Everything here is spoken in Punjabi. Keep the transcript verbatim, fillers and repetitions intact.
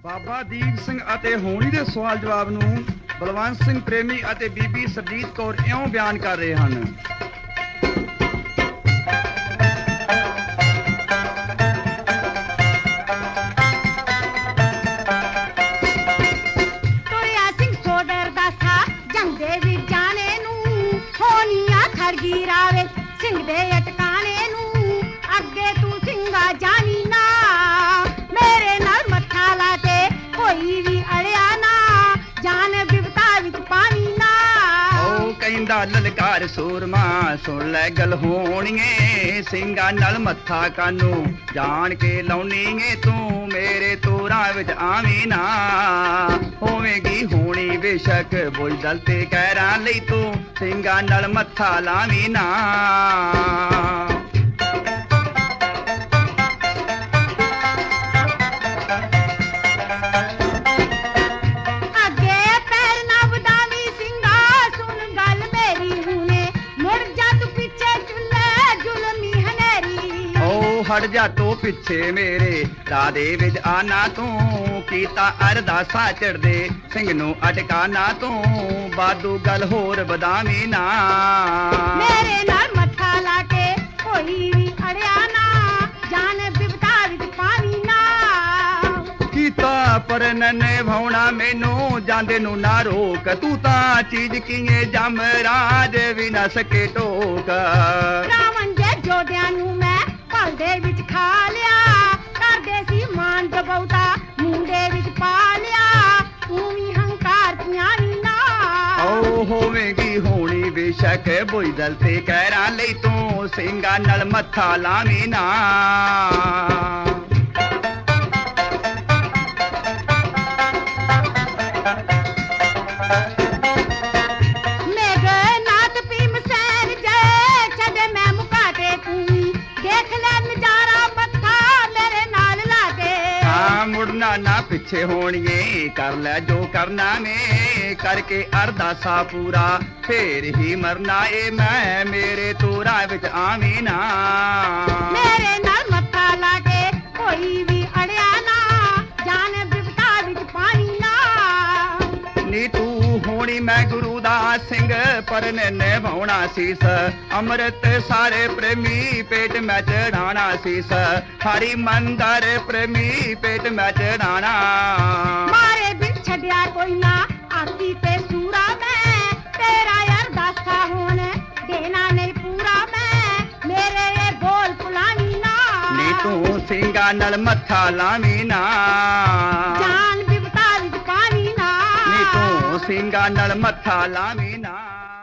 ਬਾਬਾ ਦੀਪ ਸਿੰਘ ਅਤੇ ਹੋਣੀ ਦੇ ਸਵਾਲ ਜਵਾਬ ਨੂੰ ਬਲਵੰਤ ਸਿੰਘ ਪ੍ਰੇਮੀ ਅਤੇ ਬੀਬੀ ਸਰਜੀਤ ਕੌਰ ਇਉਂ ਬਿਆਨ ਕਰ ਰਹੇ ਹਨ। ਤੁਰਿਆ ਸਿੰਘ ਸੋਦਰ ਦਾ ਸਾ ਜੰਗ ਦੇ ਵਿੱਚ ਜਾਣੇ ਨੂੰ, ਹੋਣੀਆਂ ਖੜਗੀ ਰਾਵੇ ਸਿੰਘ ਦੇ ਅਟਕਾਣੇ ਨੂੰ, ਅੱਗੇ ਤੂੰ ਸਿੰਘਾ ਜਾਣੀ ਨਾ, ਮੇਰੇ ਨਾਲ ਮੱਥਾ ਲਾ ਕੇ ਕੋਈ ਵੀ ਅੜਿਆ ਨਾ, ਜਾਨ ਬਿਪਤਾ ਵਿੱਚ ਪਾਵੀ ਨਾ। ਉਹ ਕਹਿੰਦਾ ਲਲਕਾਰ ਸੂਰਮਾ ਸੁਣ ਲੈ ਗੱਲ ਹੋਣੀਏ, ਸਿੰਘਾਂ ਨਾਲ ਮੱਥਾ ਕਾਨੂੰ ਜਾਣ ਕੇ ਲਾਉਣੀਏ, ਤੂੰ ਮੇਰੇ ਤੋਰਾਂ ਵਿੱਚ ਆਵੀਂ ਨਾ, ਹੋਵੇਗੀ ਹੋਣੀ ਬੇਸ਼ੱਕ ਬੁਝਦਲ ਤੇ ਕਹਿਰਾਂ ਲਈ, ਤੂੰ ਸਿੰਘਾਂ ਨਾਲ ਮੱਥਾ ਲਾਵੀਂ ਨਾ। ਹਟ ਜਾ ਤੂੰ ਪਿੱਛੇ ਮੇਰੇ ਰਾਹ ਦੇ ਵਿੱਚ ਆਨਾ, ਤੂੰ ਕੀਤਾ ਅਰਦਾਸਾ ਚੜਦੇ ਸਿੰਘ ਨੂੰ ਅਟਕਾਨਾ, ਤੂੰ ਬਾਦੂ ਗੱਲ ਹੋਰ ਬਦਾਵੀਂ ਨਾ, ਮੇਰੇ ਨਾਲ ਮੱਥਾ ਲਾ ਕੇ ਕੋਈ ਵੀ ਅੜਿਆ ਨਾ, ਜਾਨ ਬਿਪਤਾ ਵਿੱਚ ਪਾਵੀ ਨਾ। ਕੀਤਾ ਪਰ ਨਨੇ ਭਾਉਣਾ ਮੈਨੂੰ ਜਾਂਦੇ ਨੂੰ ਨਾ ਰੋਕ, ਤੂੰ ਤਾਂ ਚੀਜ਼ ਕੀਏ ਜਮ ਰਾਜ ਵੀ ਨਾ ਸਕੇ ਟੋਕ। ਰਾਵਣ ਦੇ ਜੋਧਿਆਂ ਨੂੰ ਮੈਂ ਭਲ ਦੇ ਵਿੱਚ ਖਾ ਲਿਆ, ਕਰਦੇ ਸੀ ਮਾਨ ਦਬਉਤਾ ਮੁੰਡੇ ਵਿੱਚ ਪਾ ਲਿਆ, ਤੂੰ ਵੀ ਹੰਕਾਰ ਪਿਆਣੀ ਨਾ। ਓ ਹੋਵੇਗੀ ਹੋਣੀ ਬੇਸ਼ੱਕ ਬੁਝਦਲ ਤੇ ਕਹਿਰਾਂ ਲਈ, ਤੂੰ ਸਿੰਘਾਂ ਨਾਲ ਮੱਥਾ ਲਾਵੀਂ ਨਾ। ਮੁੜਨਾ ਨਾ ਪਿੱਛੇ ਹੋਣੀਏ, ਕਰ ਲੈ ਜੋ ਕਰਨਾ ਨੇ, ਕਰਕੇ ਅਰਦਾਸਾ ਪੂਰਾ ਫੇਰ ਹੀ ਮਰਨਾ ਏ, ਮੈਂ ਮੇਰੇ ਤੋਰਾਂ ਵਿੱਚ ਆਵੀਂ ਨਾ, ਮੇਰੇ ਨਾਲ ਮੱਥਾ ਲਾ ਕੇ ਕੋਈ ਵੀ ਅੜਿਆ ਨਾ, ਜਾਨ ਬਿਪਤਾ ਵਿੱਚ ਪਾਵੀ ਨਾ। ਨੀ ਤੂੰ ਹੋਣੀ ਮੈਂ ਗੁਰੂ ਦਾ ਸਿੰਘ ਪਰ ਨੇ ਭਾਉਣਾ ਸੀਸ, ਅੰਮ੍ਰਿਤ ਸਾਰੇ ਪ੍ਰੇਮੀ ਪੇਟ ਮੈਂ ਚੜਾਣਾ ਸੀਸ, ਹਰੀ ਮੰਦਰ ਪ੍ਰੇਮੀ ਪੇਟ ਮੈਂ ਚੜਾਣਾ। ਮਾਰੇ ਬਿਨ ਛੱਡਿਆ ਕੋਈ ਨਾ ਆਤੀ ਤੇ ਸੂਰਾ, ਮੈਂ ਤੇਰਾ ਅਰਦਾਸਾ ਹੁਣ ਦੇਣਾ ਨਹੀਂ ਪੂਰਾ, ਮੈਂ ਮੇਰੇ ਇਹ ਬੋਲ ਭੁਲਾਵੀਂ ਨਾ। ਨੀ ਤੂੰ ਸਿੰਘਾਂ ਨਾਲ ਮੱਥਾ ਲਾਵੀਂ ਨਾ, ਜਾਨ ਬਿਪਤਾ ਵਿੱਚ ਪਾਵੀ ਨਾ, ਨੀ ਤੂੰ ਸਿੰਘਾਂ ਨਾਲ ਮੱਥਾ ਲਾਵੀਂ ਨਾ।